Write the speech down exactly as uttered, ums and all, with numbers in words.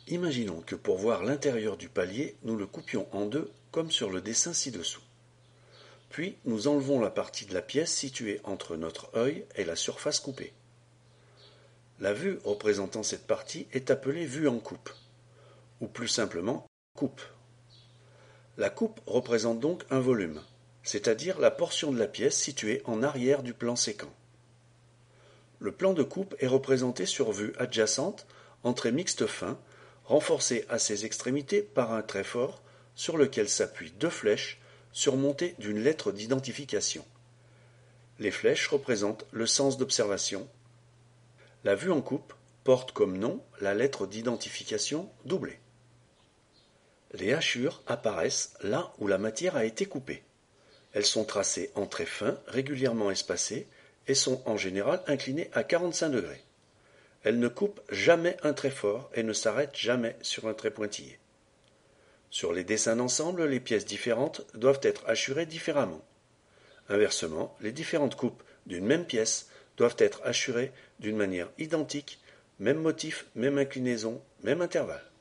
Imaginons que pour voir l'intérieur du palier, nous le coupions en deux comme sur le dessin ci-dessous. Puis nous enlevons la partie de la pièce située entre notre œil et la surface coupée. La vue représentant cette partie est appelée vue en coupe, ou plus simplement coupe. La coupe représente donc un volume, c'est-à-dire la portion de la pièce située en arrière du plan séquent. Le plan de coupe est représenté sur vue adjacente en traits mixtes fins, renforcé à ses extrémités par un trait fort sur lequel s'appuient deux flèches surmontées d'une lettre d'identification. Les flèches représentent le sens d'observation. La vue en coupe porte comme nom la lettre d'identification doublée. Les hachures apparaissent là où la matière a été coupée. Elles sont tracées en traits fins, régulièrement espacés, et sont en général inclinées à quarante-cinq degrés. Elles ne coupent jamais un trait fort et ne s'arrêtent jamais sur un trait pointillé. Sur les dessins d'ensemble, les pièces différentes doivent être hachurées différemment. Inversement, les différentes coupes d'une même pièce doivent être hachurées d'une manière identique, même motif, même inclinaison, même intervalle.